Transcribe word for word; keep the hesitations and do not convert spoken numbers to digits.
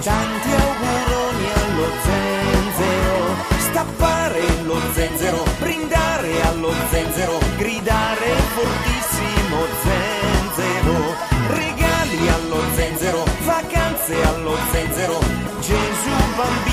Tanti auguroni allo zenzero, stappare lo zenzero, brindare allo zenzero, gridare fortissimo zenzero, regali allo zenzero, vacanze allo zenzero, Gesù bambino